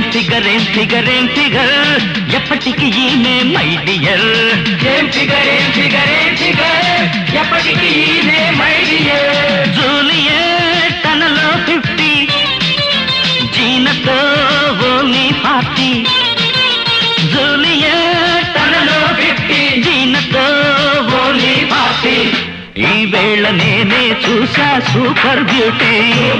Figure ఎప్పటికి ఈమె my dear. ఏం ఫిగర్ ఎప్పటికీ ఈమె మై డియర్. జూలియట్ తనలో 50, జీనతో ఓన్లీ 40. జూలియట్ తనలో 50, జీనతో ఓన్లీ 40. ఈ వేళ నేనే చూసా సూపర్ బ్యూటీ.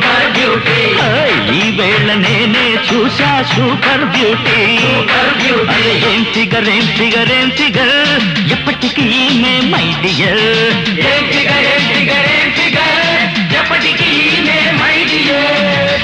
ఈ వేళ నేనే చూసా సూపర్ బ్యూటీ. ఏం ఫిగర్ ఎప్పటికీ ఈమె మై డియర్. ఏం ఫిగర్ ఎప్పటికీ ఈమె మై డియర్.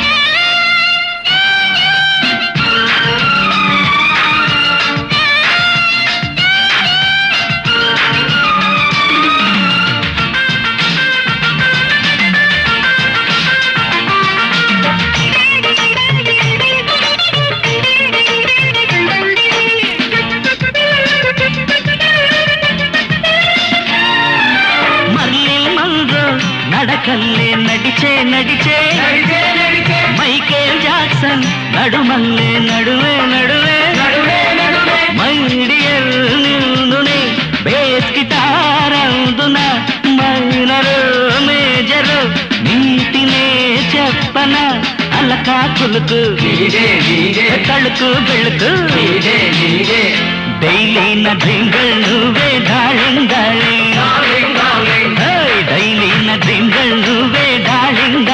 నడకల్లే నడిచే మైకేల్ జాక్సన్ నడుమల్లే నడువే మై డియర్ నిన్నునే బేస్ గిటార్ అందున మైనరు మేజరు నీటినే చెప్పన అలకా కులుకు తళుకు బెళుకు డైలీ నా డ్రింగల్ నువ్వే డార్లింగ్ డైలీ నా డ్రింగల్ నువ్వే డార్లింగ్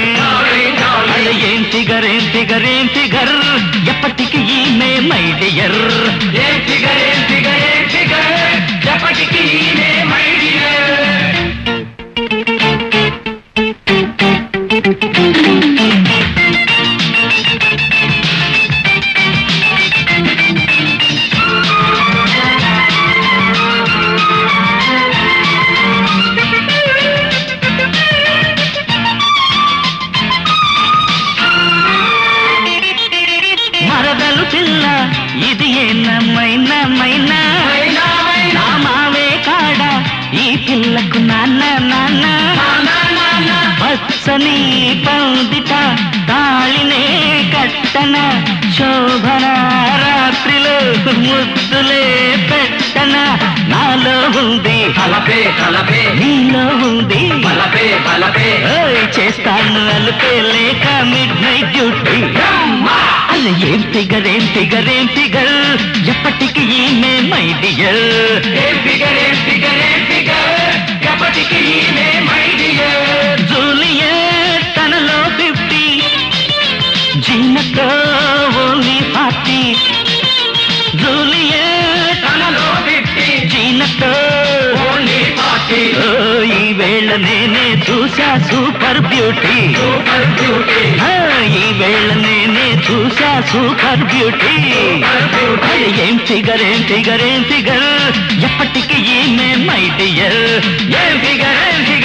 ఏం ఫిగర్ ఎప్పటికి ఈమె మై డియర్. ఏం ఫిగర్ ఎప్పటికీ ఈమె మై డియర్. మరదలు పిల్ల ఇది ఏనమైనా నా మావే కాడ ఈ పిల్లకు నాన్న పచ్చని పందిట తాళినే కట్టన శోభన రాత్రిలో ముద్దులే పెట్టన నాలో ఉంది కలపే నీలో ఉంది బలపే చేస్తాను అలుపే లేక మిడ్ నైట్ డ్యూటీ. అలా ఏం ఫిగర్ ఎప్పటికి ఈమె మై డియర్. ఏం ఫిగర్ ఎప్పటికీ ఈమె మై డియర్. జూలియట్ తనలో 50, జీనతో ఓన్లీ 40. జూలియట్ తనలో 50, జీనతో ఓన్లీ 40. ఈ వేళ నేనే చూసా సూపర్ బ్యూటీ. ఈ వేళ నేనే చూసా సూపర్ బ్యూటీ. ఏం ఫిగర్ ఎప్పటికి ఈమె మై డియర్. ఏం ఫిగర్